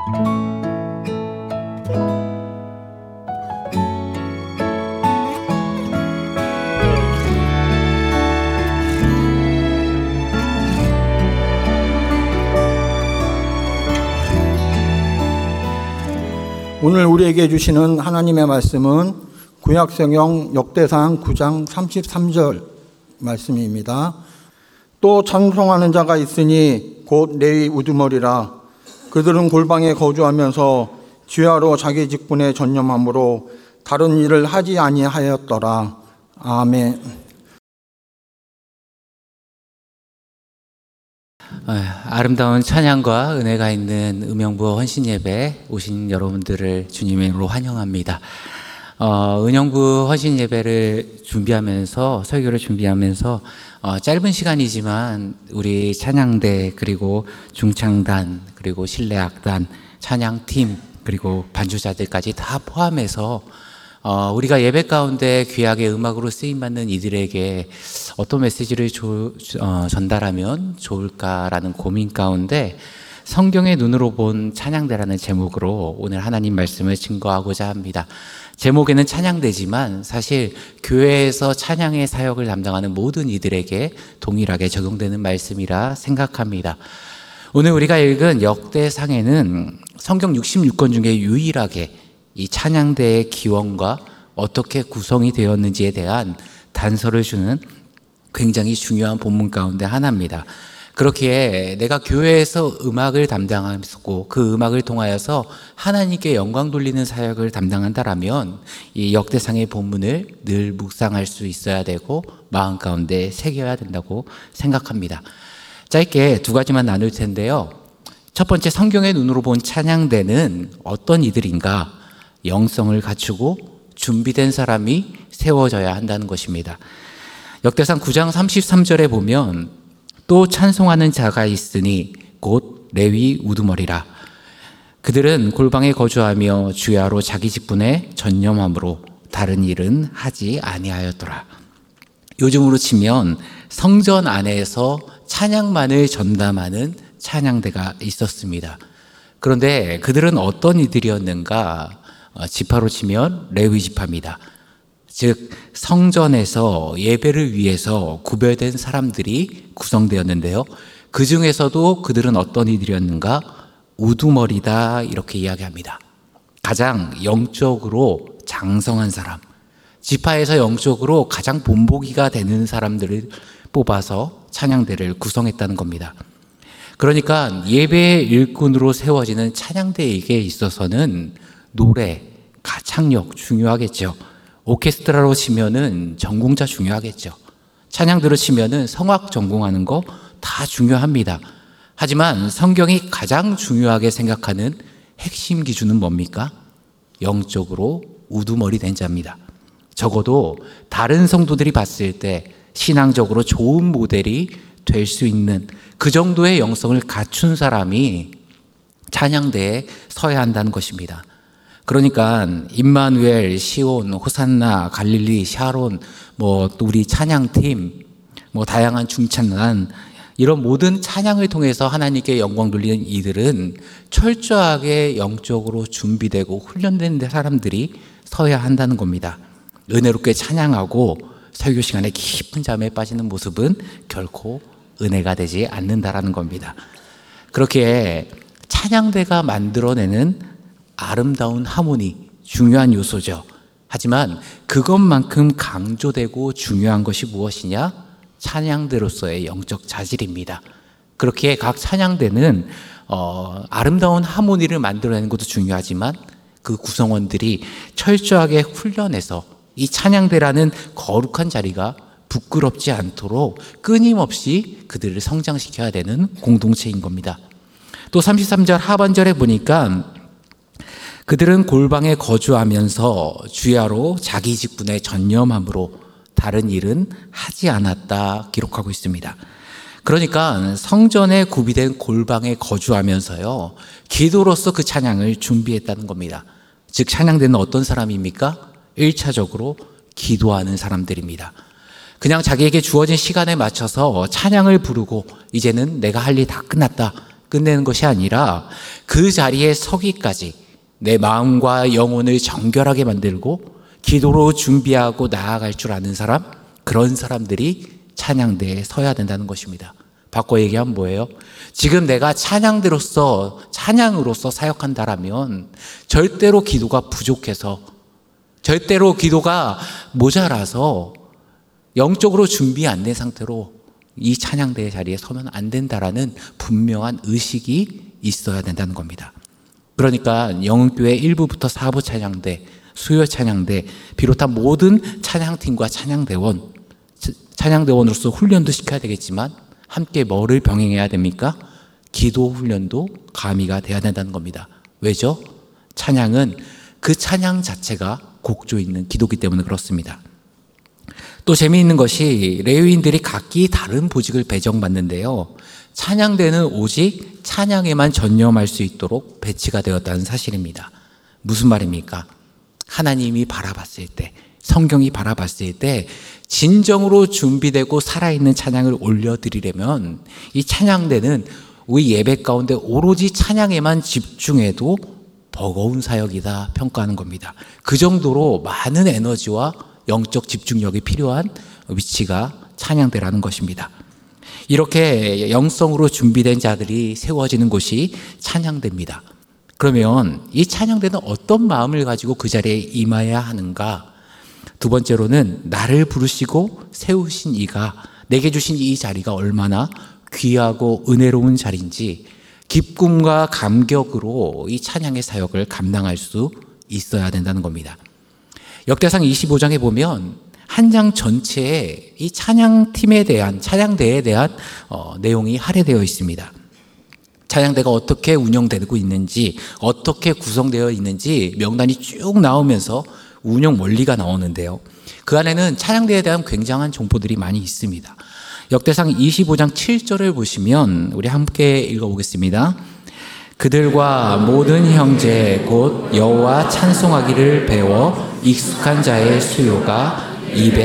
오늘 우리에게 주시는 하나님의 말씀은 구약성경 역대상 9장 33절 말씀입니다. 또 찬송하는 자가 있으니 곧 레위 우두머리라. 그들은 골방에 거주하면서 주야로 자기 직분에 전념함으로 다른 일을 하지 아니하였더라. 아멘. 아름다운 찬양과 은혜가 있는 음영부 헌신예배 오신 여러분들을 주님의 이름으로 환영합니다. 은영부 헌신예배를 준비하면서 설교를 준비하면서 짧은 시간이지만 우리 찬양대 그리고 중창단 그리고 실내악단 찬양팀 그리고 반주자들까지 다 포함해서 우리가 예배 가운데 귀하게 음악으로 쓰임받는 이들에게 어떤 메시지를 전달하면 좋을까라는 고민 가운데 성경의 눈으로 본 찬양대라는 제목으로 오늘 하나님 말씀을 증거하고자 합니다. 제목에는 찬양대지만 사실 교회에서 찬양의 사역을 담당하는 모든 이들에게 동일하게 적용되는 말씀이라 생각합니다. 오늘 우리가 읽은 역대상에는 성경 66권 중에 유일하게 이 찬양대의 기원과 어떻게 구성이 되었는지에 대한 단서를 주는 굉장히 중요한 본문 가운데 하나입니다. 그렇기에 내가 교회에서 음악을 담당하고 그 음악을 통하여서 하나님께 영광 돌리는 사역을 담당한다라면 이 역대상의 본문을 늘 묵상할 수 있어야 되고 마음 가운데 새겨야 된다고 생각합니다. 짧게 두 가지만 나눌 텐데요. 첫 번째, 성경의 눈으로 본 찬양대는 어떤 이들인가? 영성을 갖추고 준비된 사람이 세워져야 한다는 것입니다. 역대상 9장 33절에 보면 또 찬송하는 자가 있으니 곧 레위 우두머리라. 그들은 골방에 거주하며 주야로 자기 직분에 전념함으로 다른 일은 하지 아니하였더라. 요즘으로 치면 성전 안에서 찬양만을 전담하는 찬양대가 있었습니다. 그런데 그들은 어떤 이들이었는가? 지파로 치면 레위 지파입니다. 즉 성전에서 예배를 위해서 구별된 사람들이 구성되었는데요. 그 중에서도 그들은 어떤 이들이었는가? 우두머리다 이렇게 이야기합니다. 가장 영적으로 장성한 사람, 지파에서 영적으로 가장 본보기가 되는 사람들을 뽑아서 찬양대를 구성했다는 겁니다. 그러니까 예배의 일꾼으로 세워지는 찬양대에게 있어서는 노래, 가창력 중요하겠죠. 오케스트라로 치면은 전공자 중요하겠죠. 찬양대로 치면은 성악 전공하는 거 다 중요합니다. 하지만 성경이 가장 중요하게 생각하는 핵심 기준은 뭡니까? 영적으로 우두머리 된 자입니다. 적어도 다른 성도들이 봤을 때 신앙적으로 좋은 모델이 될 수 있는 그 정도의 영성을 갖춘 사람이 찬양대에 서야 한다는 것입니다. 그러니까 임마누엘, 시온, 호산나, 갈릴리, 샤론, 또 우리 찬양팀, 다양한 중찬단 이런 모든 찬양을 통해서 하나님께 영광 돌리는 이들은 철저하게 영적으로 준비되고 훈련된 사람들이 서야 한다는 겁니다. 은혜롭게 찬양하고 설교 시간에 깊은 잠에 빠지는 모습은 결코 은혜가 되지 않는다라는 겁니다. 그렇게 찬양대가 만들어내는 아름다운 하모니, 중요한 요소죠. 하지만 그것만큼 강조되고 중요한 것이 무엇이냐? 찬양대로서의 영적 자질입니다. 그렇게 각 찬양대는 아름다운 하모니를 만들어내는 것도 중요하지만 그 구성원들이 철저하게 훈련해서 이 찬양대라는 거룩한 자리가 부끄럽지 않도록 끊임없이 그들을 성장시켜야 되는 공동체인 겁니다. 또 33절 하반절에 보니까 그들은 골방에 거주하면서 주야로 자기 직분에 전념함으로 다른 일은 하지 않았다 기록하고 있습니다. 그러니까 성전에 구비된 골방에 거주하면서요, 기도로서 그 찬양을 준비했다는 겁니다. 즉 찬양대는 어떤 사람입니까? 1차적으로 기도하는 사람들입니다. 그냥 자기에게 주어진 시간에 맞춰서 찬양을 부르고 이제는 내가 할 일 다 끝났다, 끝내는 것이 아니라 그 자리에 서기까지 내 마음과 영혼을 정결하게 만들고 기도로 준비하고 나아갈 줄 아는 사람, 그런 사람들이 찬양대에 서야 된다는 것입니다. 바꿔 얘기하면 뭐예요? 지금 내가 찬양으로서 사역한다라면 절대로 기도가 부족해서, 절대로 기도가 모자라서 영적으로 준비 안 된 상태로 이 찬양대의 자리에 서면 안 된다라는 분명한 의식이 있어야 된다는 겁니다. 그러니까 영흥교회 1부부터 4부 찬양대, 수요 찬양대 비롯한 모든 찬양팀과 찬양대원으로서 훈련도 시켜야 되겠지만 함께 뭐를 병행해야 됩니까? 기도 훈련도 가미가 돼야 된다는 겁니다. 왜죠? 찬양은 그 찬양 자체가 곡조 있는 기도기 때문에 그렇습니다. 또 재미있는 것이 레위인들이 각기 다른 보직을 배정받는데요. 찬양대는 오직 찬양에만 전념할 수 있도록 배치가 되었다는 사실입니다. 무슨 말입니까? 하나님이 바라봤을 때, 성경이 바라봤을 때 진정으로 준비되고 살아있는 찬양을 올려드리려면 이 찬양대는 우리 예배 가운데 오로지 찬양에만 집중해도 버거운 사역이다 평가하는 겁니다. 그 정도로 많은 에너지와 영적 집중력이 필요한 위치가 찬양대라는 것입니다. 이렇게 영성으로 준비된 자들이 세워지는 곳이 찬양대입니다. 그러면 이 찬양대는 어떤 마음을 가지고 그 자리에 임해야 하는가? 두 번째로는 나를 부르시고 세우신 이가, 내게 주신 이 자리가 얼마나 귀하고 은혜로운 자리인지 기쁨과 감격으로 이 찬양의 사역을 감당할 수 있어야 된다는 겁니다. 역대상 25장에 보면 한 장 전체에 이 찬양팀에 대한, 찬양대에 대한 내용이 할애되어 있습니다. 찬양대가 어떻게 운영되고 있는지, 어떻게 구성되어 있는지 명단이 쭉 나오면서 운영 원리가 나오는데요. 그 안에는 찬양대에 대한 굉장한 정보들이 많이 있습니다. 역대상 25장 7절을 보시면 우리 함께 읽어보겠습니다. 그들과 모든 형제 곧 여호와 찬송하기를 배워 익숙한 자의 수요가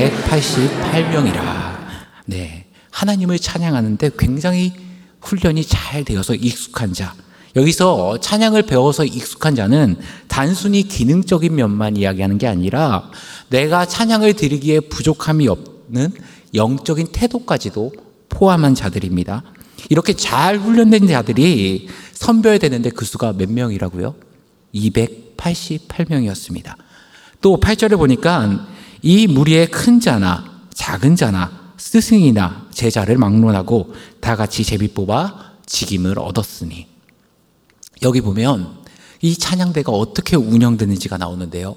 288명이라. 네, 하나님을 찬양하는데 굉장히 훈련이 잘 되어서 익숙한 자. 여기서 찬양을 배워서 익숙한 자는 단순히 기능적인 면만 이야기하는 게 아니라 내가 찬양을 드리기에 부족함이 없는 영적인 태도까지도 포함한 자들입니다. 이렇게 잘 훈련된 자들이 선별되는데 그 수가 몇 명이라고요? 288명이었습니다. 또 8절에 보니까 이 무리의 큰 자나 작은 자나 스승이나 제자를 막론하고 다 같이 제비 뽑아 직임을 얻었으니. 여기 보면 이 찬양대가 어떻게 운영되는지가 나오는데요.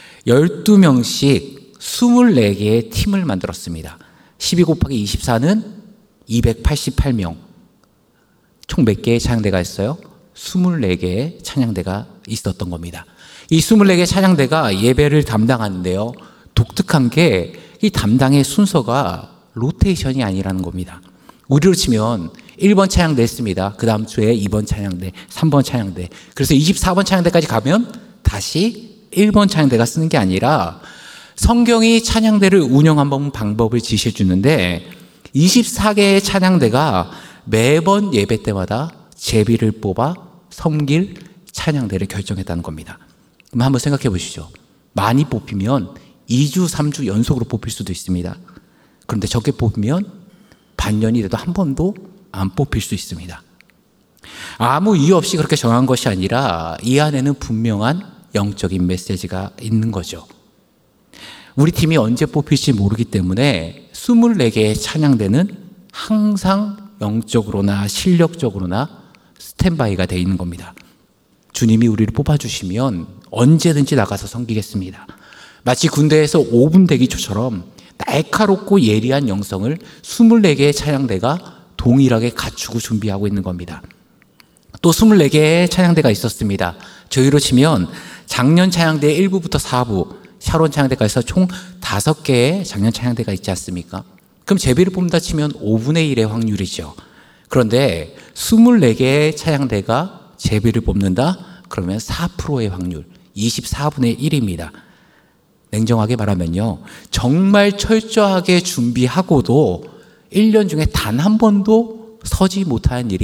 12명씩 24개의 팀을 만들었습니다. 12 곱하기 24는 288명. 총 몇 개의 찬양대가 있어요? 24개의 찬양대가 있었던 겁니다. 이 24개의 찬양대가 예배를 담당하는데요. 독특한 게 이 담당의 순서가 로테이션이 아니라는 겁니다. 우리로 치면 1번 찬양대 했습니다. 그 다음 주에 2번 찬양대, 3번 찬양대. 그래서 24번 찬양대까지 가면 다시 1번 찬양대가 쓰는 게 아니라 성경이 찬양대를 운영하는 방법을 지시해 주는데 24개의 찬양대가 매번 예배 때마다 제비를 뽑아 섬길 찬양대를 결정했다는 겁니다. 그럼 한번 생각해 보시죠. 많이 뽑히면 2주, 3주 연속으로 뽑힐 수도 있습니다. 그런데 적게 뽑으면 반년이 돼도 한 번도 안 뽑힐 수 있습니다. 아무 이유 없이 그렇게 정한 것이 아니라 이 안에는 분명한 영적인 메시지가 있는 거죠. 우리 팀이 언제 뽑힐지 모르기 때문에 24개의 찬양대는 항상 영적으로나 실력적으로나 스탠바이가 되어 있는 겁니다. 주님이 우리를 뽑아주시면 언제든지 나가서 섬기겠습니다. 마치 군대에서 5분 대기초처럼 날카롭고 예리한 영성을 24개의 찬양대가 동일하게 갖추고 준비하고 있는 겁니다. 또 24개의 찬양대가 있었습니다. 저희로 치면 작년 찬양대 1부부터 4부, 샤론 찬양대까지 해서 총 5개의 작년 찬양대가 있지 않습니까? 그럼 제비를 뽑는다 치면 5분의 1의 확률이죠. 그런데 24개의 찬양대가 제비를 뽑는다? 그러면 4%의 확률, 24분의 1입니다. 냉정하게 말하면요, 정말 철저하게 준비하고도 1년 중에 단 한 번도 서지 못하는 일이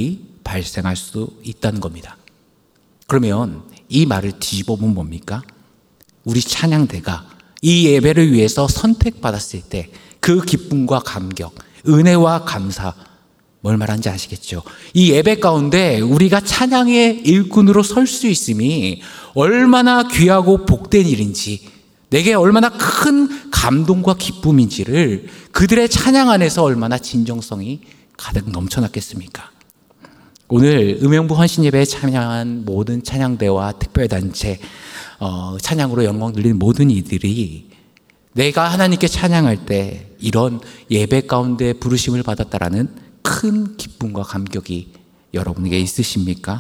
발생할 수 있다는 겁니다. 그러면 이 말을 뒤집어 보면 뭡니까? 우리 찬양대가 이 예배를 위해서 선택받았을 때 그 기쁨과 감격, 은혜와 감사, 뭘 말하는지 아시겠죠? 이 예배 가운데 우리가 찬양의 일꾼으로 설 수 있음이 얼마나 귀하고 복된 일인지, 내게 얼마나 큰 감동과 기쁨인지를 그들의 찬양 안에서 얼마나 진정성이 가득 넘쳐났겠습니까? 오늘 음영부 헌신예배에 참여한 모든 찬양대와 특별단체, 찬양으로 영광 돌리는 모든 이들이 내가 하나님께 찬양할 때 이런 예배 가운데 부르심을 받았다라는 큰 기쁨과 감격이 여러분에게 있으십니까?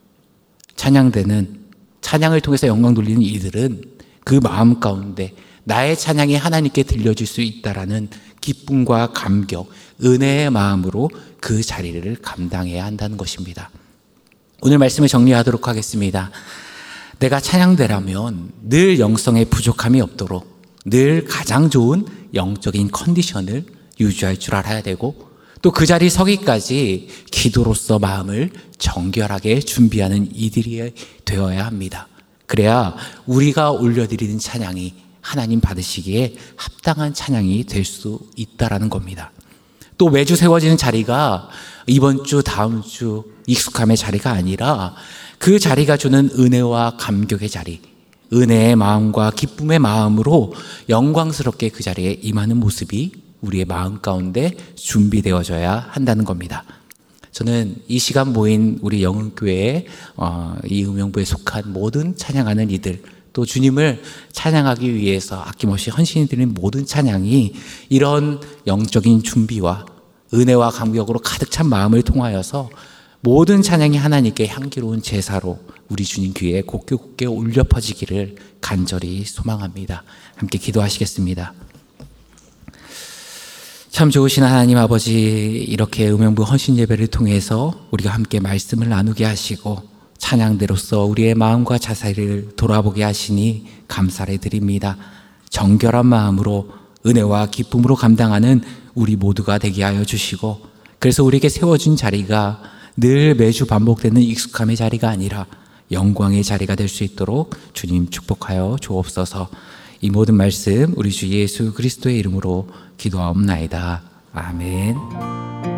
찬양대는, 찬양을 통해서 영광 돌리는 이들은 그 마음 가운데 나의 찬양이 하나님께 들려질 수 있다라는 기쁨과 감격, 은혜의 마음으로 그 자리를 감당해야 한다는 것입니다. 오늘 말씀을 정리하도록 하겠습니다. 내가 찬양대라면 늘 영성에 부족함이 없도록 늘 가장 좋은 영적인 컨디션을 유지할 줄 알아야 되고, 또 그 자리에 서기까지 기도로서 마음을 정결하게 준비하는 이들이 되어야 합니다. 그래야 우리가 올려드리는 찬양이 하나님 받으시기에 합당한 찬양이 될 수 있다라는 겁니다. 또 매주 세워지는 자리가 이번 주, 다음 주 익숙함의 자리가 아니라 그 자리가 주는 은혜와 감격의 자리, 은혜의 마음과 기쁨의 마음으로 영광스럽게 그 자리에 임하는 모습이 우리의 마음 가운데 준비되어져야 한다는 겁니다. 저는 이 시간 모인 우리 영흥교회의 이 음영부에 속한 모든 찬양하는 이들, 또 주님을 찬양하기 위해서 아낌없이 헌신이 드리는 모든 찬양이 이런 영적인 준비와 은혜와 감격으로 가득 찬 마음을 통하여서 모든 찬양이 하나님께 향기로운 제사로 우리 주님 귀에 곱게 울려 퍼지기를 간절히 소망합니다. 함께 기도하시겠습니다. 참 좋으신 하나님 아버지, 이렇게 음영부 헌신 예배를 통해서 우리가 함께 말씀을 나누게 하시고 찬양대로서 우리의 마음과 자세를 돌아보게 하시니 감사를 드립니다. 정결한 마음으로 은혜와 기쁨으로 감당하는 우리 모두가 되게 하여 주시고, 그래서 우리에게 세워준 자리가 늘 매주 반복되는 익숙함의 자리가 아니라 영광의 자리가 될 수 있도록 주님 축복하여 주옵소서. 이 모든 말씀 우리 주 예수 그리스도의 이름으로 기도하옵나이다. 아멘.